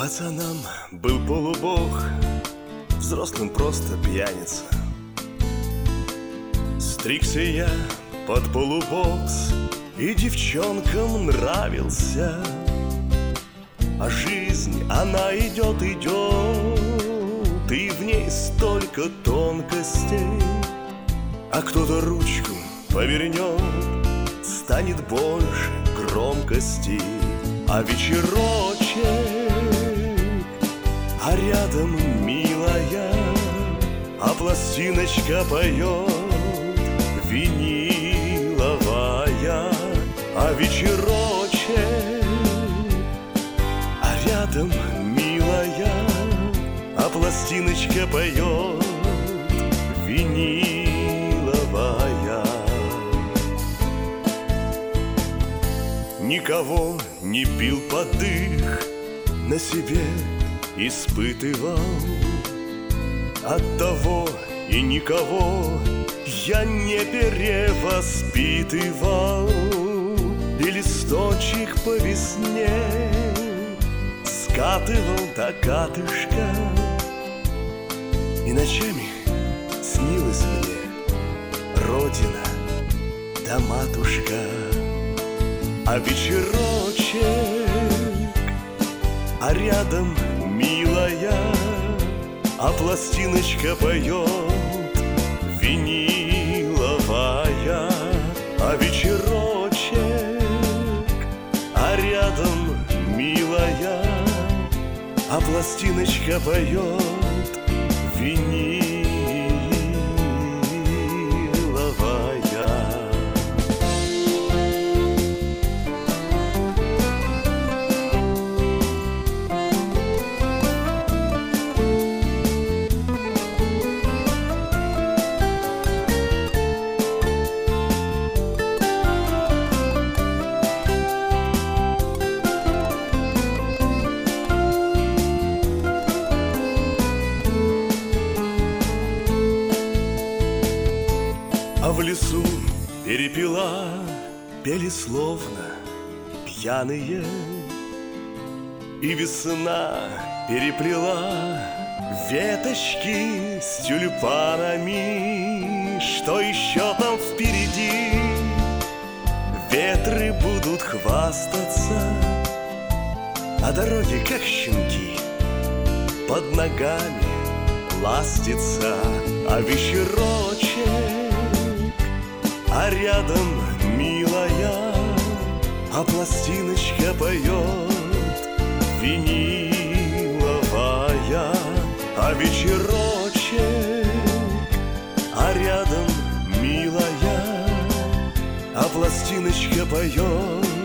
Пацаном был полубог, взрослым просто пьяница. Стригся я под полубокс и девчонкам нравился. А жизнь, она идет, идет, и в ней столько тонкостей. А кто-то ручку повернет, станет больше громкости. А вечерочек, а рядом милая, а пластиночка поет виниловая. А вечерочек, а рядом милая, а пластиночка поет виниловая. Никого не бил под дых, на себе испытывал. Оттого и никого я не перевоспитывал. И листочек по весне скатывал до катышка. И ночами снилась мне родина да матушка. А вечерочек, а рядом милая, а пластиночка поет виниловая. А вечерочек, а рядом милая, а пластиночка поет виниловая. А в лесу перепела пели словно пьяные, и весна переплела веточки с тюльпанами. Что еще там впереди? Ветры будут хвастаться, а дороги, как щенки, под ногами ластятся. А вечерочек, а рядом милая, а пластиночка поет виниловая. А вечерочек, а рядом милая, а пластиночка поет